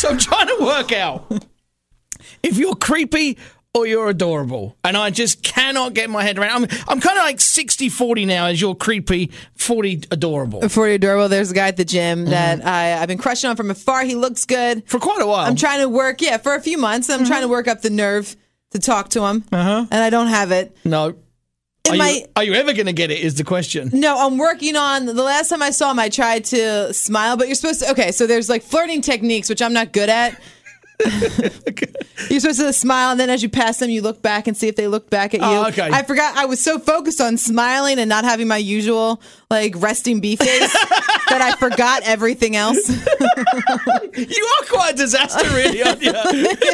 So I'm trying to work out if you're creepy or you're adorable. And I just cannot get my head around. I'm kind of like 60-40 now as you're creepy, 40 adorable. 40 adorable. There's a guy at the gym that I've been crushing on from afar. He looks good. For quite a while. I'm trying to work, for a few months. I'm trying to work up the nerve to talk to him. And I don't have it. No. Are you ever going to get it is the question. No, I'm working on, the last time I saw him, I tried to smile, but you're supposed to, okay, so there's like flirting techniques, which I'm not good at. You're supposed to smile, and then as you pass them, you look back and see if they look back at you. Oh, okay. I forgot. I was so focused on smiling and not having my usual like resting bee face that I forgot everything else. You are quite a disaster, really, aren't you?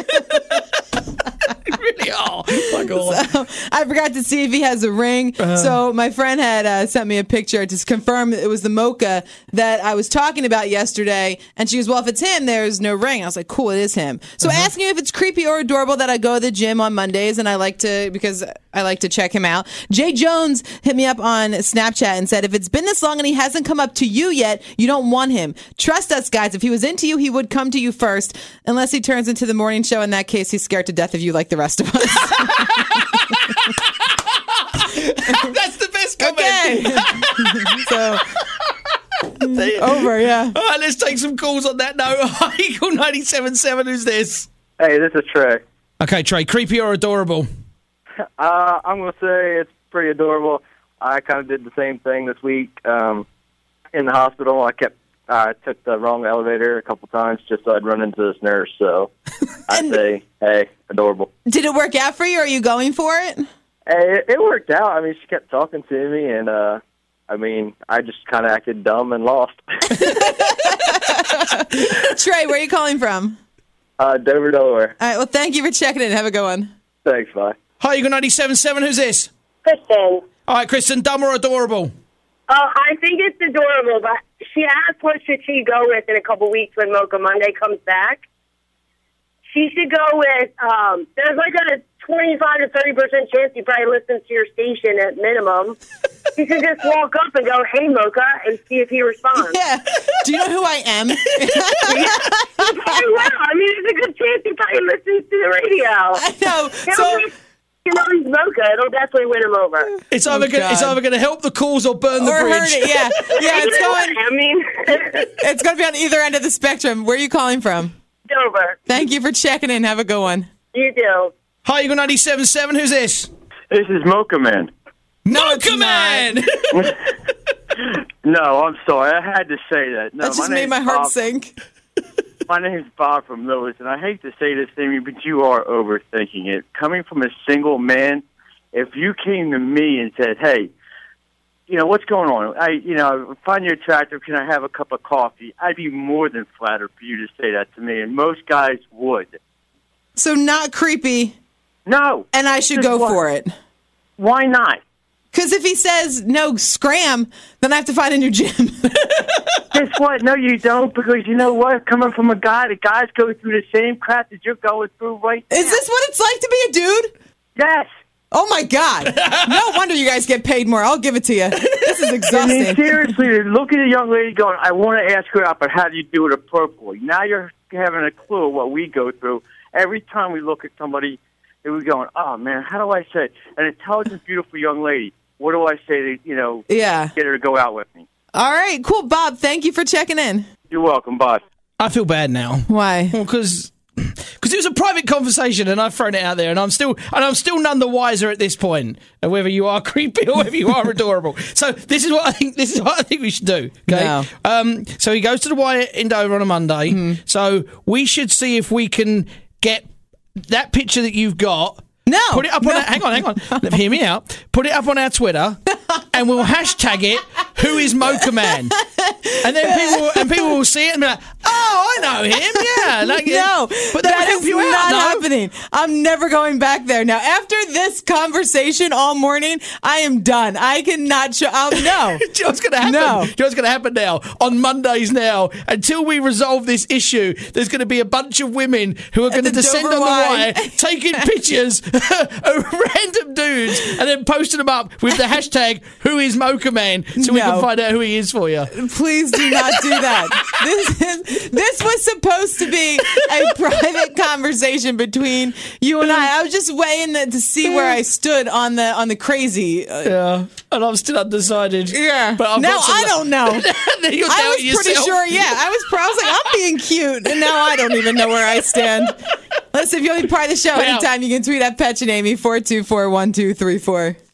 You really are. My God. So, I forgot to see if he has a ring. So my friend had sent me a picture to confirm it was the mocha that I was talking about yesterday. And she goes, well, if it's him, there's no ring. I was like, cool, it is him. So asking if it's creepy or adorable that I go to the gym on Mondays, and because I like to check him out. Jay Jones hit me up on Snapchat and said, if it's been this long and he hasn't come up to you yet, you don't want him. Trust us, guys. If he was into you, he would come to you first. Unless he turns into the morning show. In that case, he's scared to death of you like the rest of us. That's the best comment. Okay. So... over, yeah. All right, let's take some calls on that note. Eagle 97.7, who's this? Hey, this is Trey. Okay, Trey, creepy or adorable? I'm going to say it's pretty adorable. I kind of did the same thing this week in the hospital. I took the wrong elevator a couple times just so I'd run into this nurse. So I'd say, hey, adorable. Did it work out for you? Are you going for it? Hey, it worked out. I mean, she kept talking to me, and I just kind of acted dumb and lost. Trey, where are you calling from? Dover, Delaware. All right, well, thank you for checking in. Have a good one. Thanks, bye. Hi, Eagle 97.7, who's this? Kristen. All right, Kristen, dumb or adorable? I think it's adorable, but she asked what should she go with in a couple weeks when Mocha Monday comes back. She should go with, there's like a 25 to 30% chance he probably listens to your station at minimum. You can just walk up and go, hey, Mocha, and see if he responds. Yeah. Do you know who I am? He probably will. I mean, there's a good chance he probably listens to the radio. I know. You know he's Mocha. It'll definitely win him over. It's either going to help the cause or burn the bridge. Hurt it, yeah. Yeah, it's going to be on either end of the spectrum. Where are you calling from? Dover. Thank you for checking in. Have a good one. You too. Hi, Eagle 97.7. Who's this? This is Mocha Man. Mocha Man! No, I'm sorry. I had to say that. No, that just made my heart sink. My name's Bob from Lewis, and I hate to say this thing, but you are overthinking it. Coming from a single man, if you came to me and said, hey, what's going on? I find you attractive. Can I have a cup of coffee? I'd be more than flattered for you to say that to me, and most guys would. So not creepy. No. And I should go for it. Why not? Because if he says no, scram, then I have to find a new gym. Guess what? No, you don't, because you know what? Coming from a guy, the guys go through the same crap that you're going through right now. Is this what it's like to be a dude? Yes. Oh, my God. No wonder you guys get paid more. I'll give it to you. This is exhausting. I mean, seriously, look at a young lady going, I want to ask her out, but how do you do it appropriately? Now you're having a clue what we go through. Every time we look at somebody, we're going, oh, man, how do I say? An intelligent, beautiful young lady, what do I say to, get her to go out with me? All right, cool. Bob, thank you for checking in. You're welcome, bye. I feel bad now. Why? Well, because it was a private conversation and I've thrown it out there and I'm still none the wiser at this point, whether you are creepy or whether you are adorable. So this is what I think we should do. Okay. No. So he goes to the Y in Dover on a Monday. Mm-hmm. So we should see if we can get that picture that you've got. No. Put it up on hang on. Hear me out. Put it up on our Twitter and we'll hashtag it, Who is Mocha Man? And then people will see it and be like, oh, I know him. Yeah. No, but that help you out. Not happening. I'm never going back there. Now, after this conversation all morning, I am done. I cannot show. No. Do you know what's going to happen? No. Do you know what's going to happen now? On Mondays now, until we resolve this issue, there's going to be a bunch of women who are going to descend on the wire, taking pictures of random dudes and then posting them up with the hashtag, who is Mocha Man so we can find out who he is for you. Please do not do that. This was supposed to be a private conversation between you and I. I was just weighing to see where I stood on the crazy. Yeah, and I'm still undecided. Yeah, but now I don't know. I was pretty sure. Yeah, I was like, I'm being cute, and now I don't even know where I stand. Listen, if you want to be part of the show anytime, you can tweet at Petch and Amy 4241234.